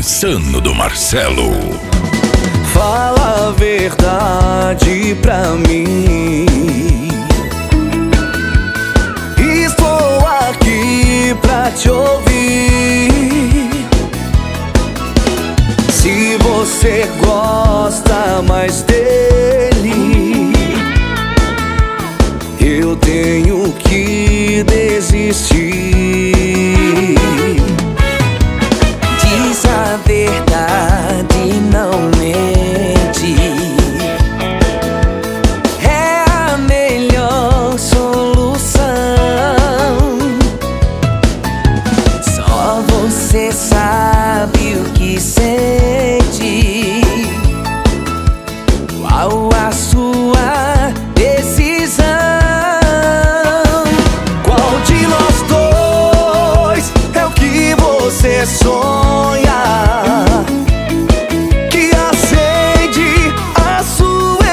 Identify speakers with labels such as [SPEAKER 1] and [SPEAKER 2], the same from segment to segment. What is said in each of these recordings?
[SPEAKER 1] Insano do Marcelo.
[SPEAKER 2] Fala a verdade pra mim. Estou aqui pra te ouvir. Se você gosta mais dele, eu tenho que desistir. Diz a verdade, não mente. É a melhor solução. Só você sabe o que sente. Qual a sua decisão? Qual de nós dois é o que você sonha? Que acende a sua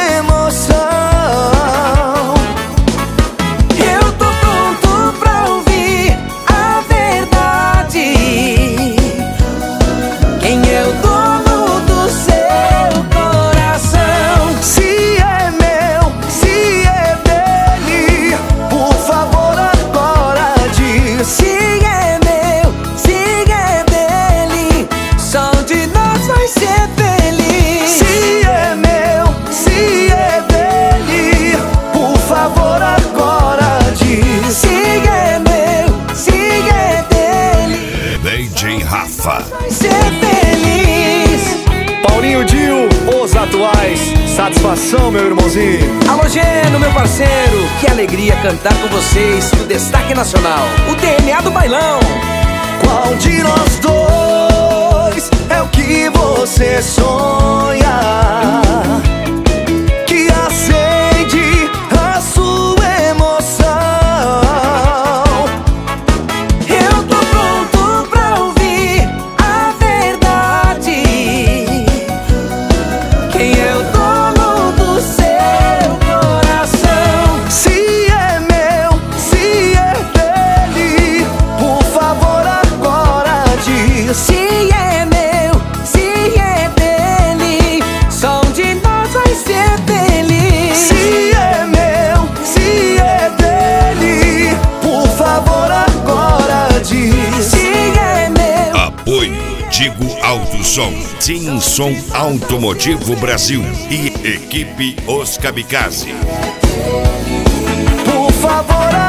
[SPEAKER 2] emoção? Eu tô pronto pra ouvir a verdade. Quem é o dono do seu coração? Se é meu, se é dele, por favor agora diz. Se é meu, se é dele, só um de nós vai ser feliz. Se é meu, se é dele, por favor agora diz. Se é meu, se é dele,
[SPEAKER 1] DJ Rafa.
[SPEAKER 2] vai ser feliz.
[SPEAKER 3] Paulinho Dil, os atuais. Satisfação, meu irmãozinho.
[SPEAKER 4] Alô, Geno, meu parceiro, que alegria cantar com vocês no Destaque Nacional, o DNA do bailão.
[SPEAKER 2] Qual de nós dois é o que você sonha? Que acende a sua emoção? Eu tô pronto pra ouvir a verdade. Quem é o dono do seu coração? Se é meu, se é dele, por favor agora diz. Se é meu, se é dele, só um de nós vai ser feliz. Se é meu, se é dele, por favor agora diz. Se é meu.
[SPEAKER 1] Apoio Digo Alto Som, Sim Som Automotivo Brasil e equipe Os Kamikaze.
[SPEAKER 2] Por favor